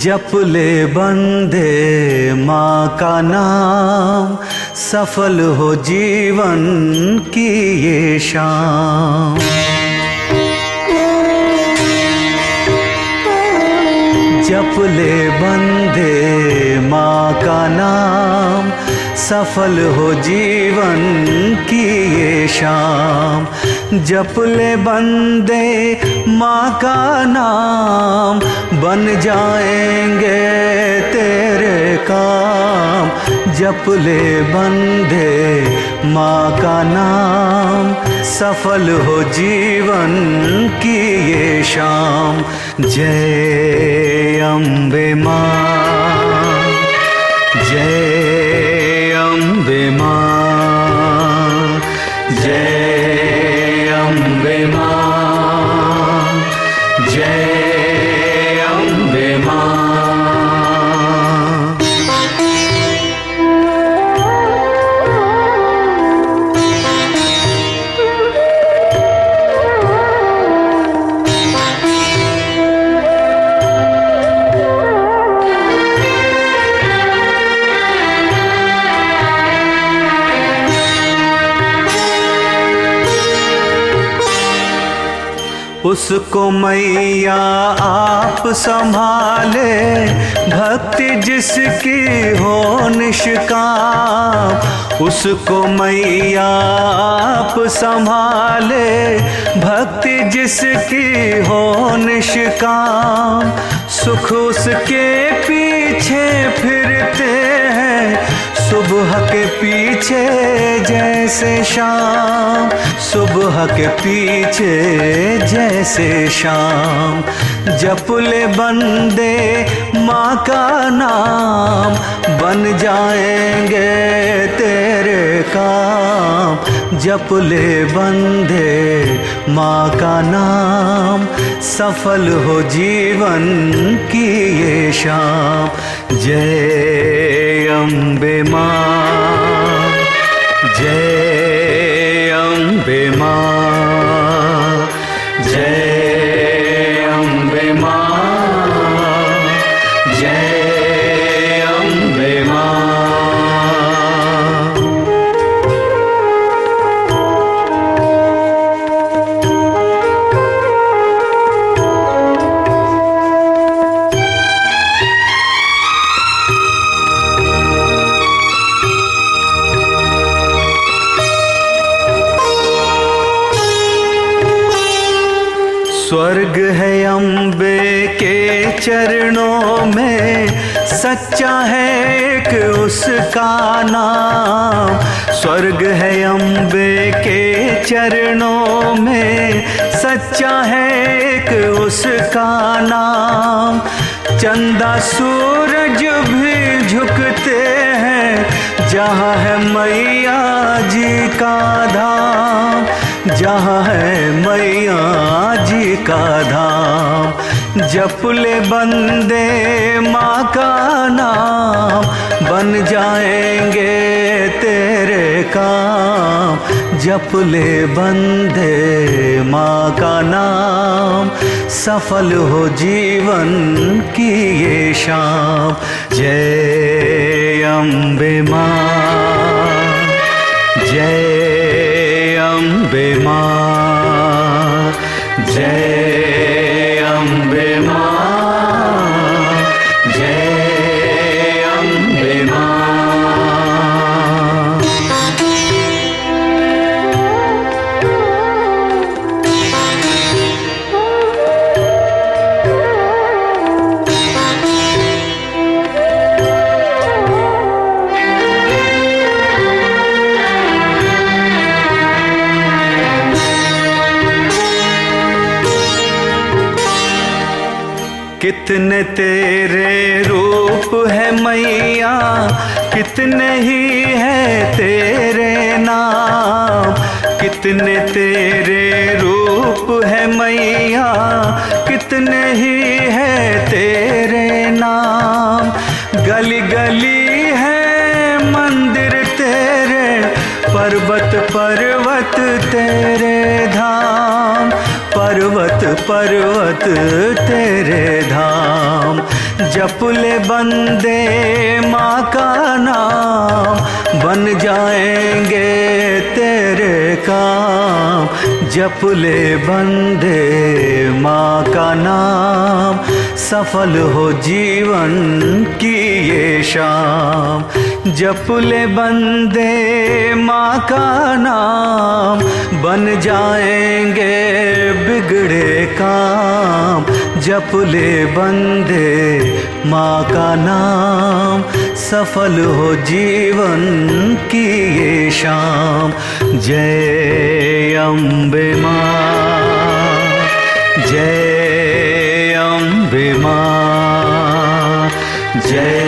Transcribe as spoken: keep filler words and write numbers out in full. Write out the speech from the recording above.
जप ले बंदे माँ का नाम, सफल हो जीवन की ये शाम। जप ले बंदे माँ का नाम, सफल हो जीवन की ये शाम। जप ले बंदे माँ का नाम, बन जाएंगे तेरे काम। जप ले बंदे माँ का नाम, सफल हो जीवन की ये शाम। जय अम्बे माँ, जय अम्बे माँ, जय अम्बे माँ, जय अम्बे माँ। उसको मैया आप संभाले, भक्ति जिसकी हो निष्काम। उसको मैया आप संभाले, भक्ति जिसकी हो निष्काम। सुख उसके पीछे फिरते हैं, सुबह के पीछे जैसे शाम। सुबह के पीछे जैसे शाम। जप ले बंदे माँ का नाम, बन जाएंगे तेरे काम। जप ले बंदे माँ का नाम, सफल हो जीवन की ये शाम। जय अम्बे माँ, जय अम्बे माँ, जय अम्बे माँ, जय अम्बे माँ। स्वर्ग है अम्बे के चरणों में, सच्चा है एक उसका नाम। स्वर्ग है अम्बे के चरणों में, सच्चा है एक उसका नाम। चंदा सूरज भी झुकते हैं, जहाँ है मैया जी का धाम। जहाँ है मैया जी का धाम। जप ले बंदे माँ का नाम, बन जाएंगे तेरे काम। जप ले बंदे माँ का नाम, सफल हो जीवन की ये शाम। जय अम्बे माँ, जय अम्बे माँ, जय अम्बे माँ, जय अम्बे माँ। कितने तेरे रूप है मैया, कितने ही है तेरे नाम। कितने तेरे रूप है मैया, कितने ही है तेरे नाम। गली गली है मंदिर तेरे, पर्वत पर्वत तेरे धाम। पर्वत पर्वत तेरे धाम। जप ले बंदे माँ का नाम, बन जाएंगे तेरे काम। जप ले बंदे माँ का नाम, सफल हो जीवन की ये शाम। जप ले बंदे माँ का नाम, बन जाएंगे बिगड़े काम। जप ले बंदे माँ का नाम, सफल हो जीवन की ये शाम। जय अम्बे माँ, जय अम्बे माँ, जय